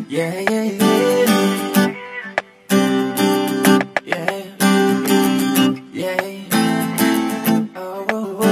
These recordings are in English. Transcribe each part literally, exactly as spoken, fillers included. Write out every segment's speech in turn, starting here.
Yeah, yeah, yeah. Yeah, yeah. Oh, oh,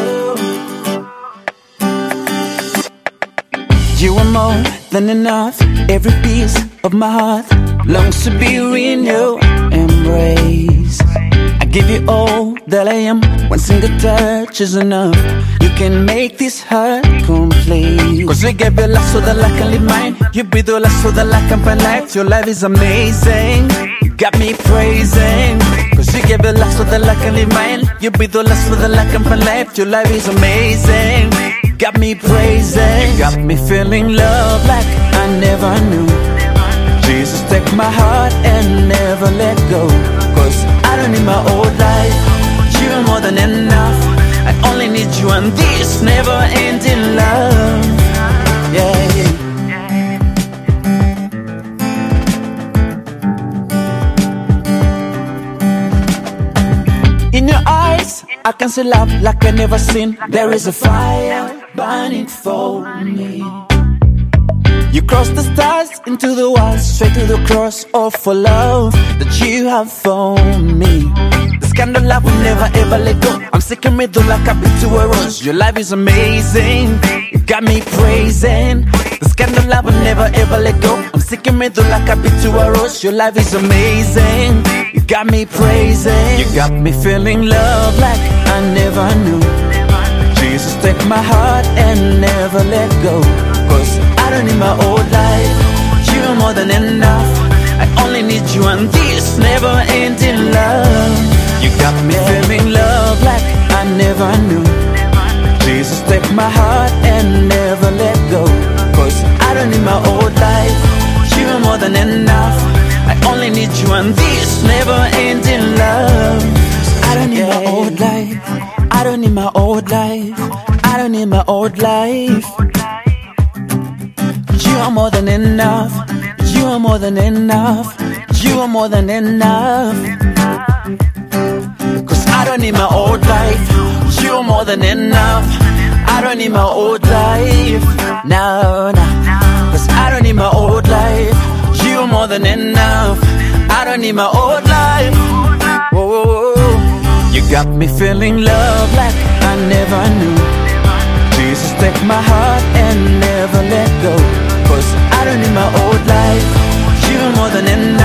oh. You are more than enough. Every piece of my heart longs to be in your embrace. I give you all that I am. One single touch is enough. You can make this heart complete. Cause you gave your life so that I can live mine. You breathe your life so that I can find life. Your life is amazing. You got me praising. Cause you gave your life so that I can live mine. You breathe your life so that I can find life. Your life is amazing. You got me praising. You got me feeling love like I never knew. Jesus, take my heart and never let go. Cause I don't need my old life. You're more than enough. I only need you and this never-ending love. Yeah, yeah. In your eyes, I can see love like I never seen. There is a fire burning for me. You cross the stars into the walls, straight to the cross, all for love that you have for me. This kind of love will never ever let go. I'm sick of me though like I've been to a rose. Your life is amazing, you got me praising. This kind of love will never ever let go. I'm sick of me though like I've been to a rose. Your life is amazing, you got me praising. You got me feeling love like I never knew. Jesus, take my heart and never let go. Cause I don't need my old life. You're more than enough. I only need you and this never-ending love. You got me feeling love like I never knew. Jesus, take my heart and never let go. Cause I don't need my old life. You're more than enough. I only need you and this never-ending love. I don't need my old life. I don't need my old life. I don't need my old life. You are more than enough. You are more than enough. You are more than enough. Cause I don't need my old life. You are more than enough. I don't need my old life. No, no. Cause I don't need my old life. You are more than enough. I don't need my old life. Whoa, whoa, whoa. You got me feeling love like I never knew. Jesus, take my heart and never let go. Cause I don't need my old life. You're more than enough.